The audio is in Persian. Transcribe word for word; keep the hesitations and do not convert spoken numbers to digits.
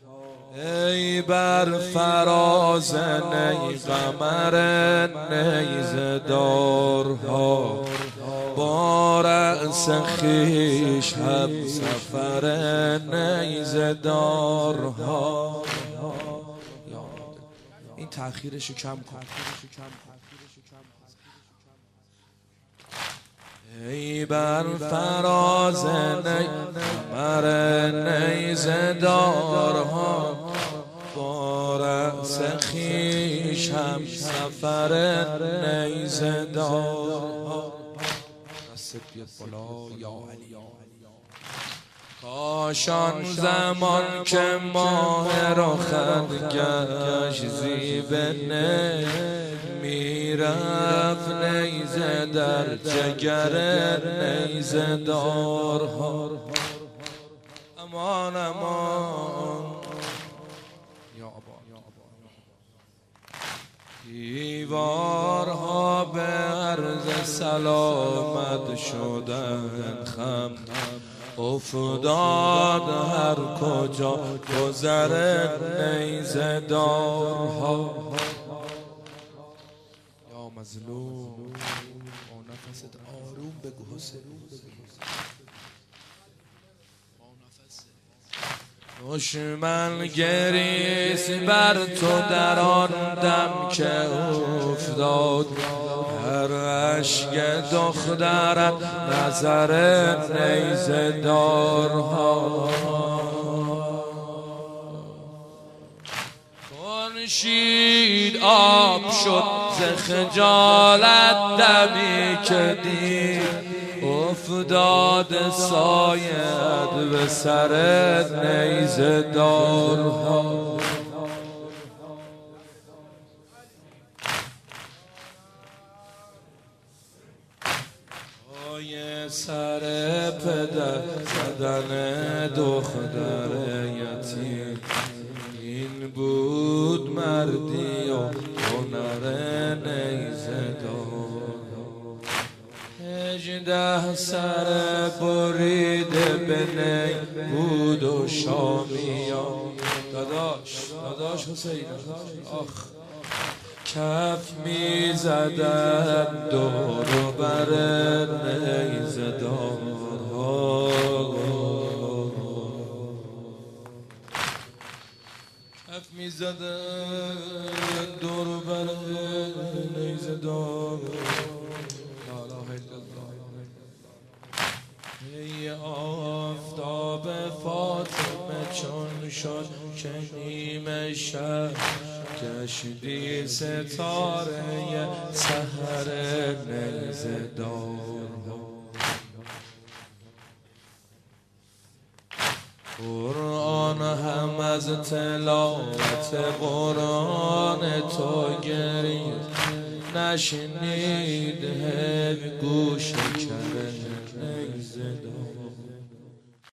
ای بر فراز نی قمر نیزه دارها، با رأس خویش هم سفر نیزه دارها. این تأخیرشو کم کن. ای بر فراز نی قمر نیزه دارها، با رأس خویش هم سفر نیزه دارها. دست بیاد بالا یا علی. کاش آن زمان که ماه رخت گشت زیبه میرفت نیزه در جگر نیزه دارها. امان امان دیوارها به عرض سلامت شدن خم، افتاد هر کجا گذر نیزه دارها. یا مظلوم با نفست آروم بگو حسین. دشمن گریست بر تو در آن دم که افتاد، هر اشک دخترت نظر نیزه دارها. خورشید آب شد ز خجالت دمی که دید، افتاد سایت به سر نیزه دارها. پای سر پدر زدن دختر یتیم، این بود مردی و هنر نیزه دارها. هجده سر بریده به نی بود و شامیان. داداش داداش حسین آخ، کف می زدن دور و بر نیزه دارها. کف می زدن دور و بر نیزه دارها. ای آفتاب فاطمه چون شد که نیمه شب، کشیدی ستاره سحر نیزه دارها. قرآن هم از تلاوت قرآن تو گریست، نشنید هی گوش کر نیزه دارها.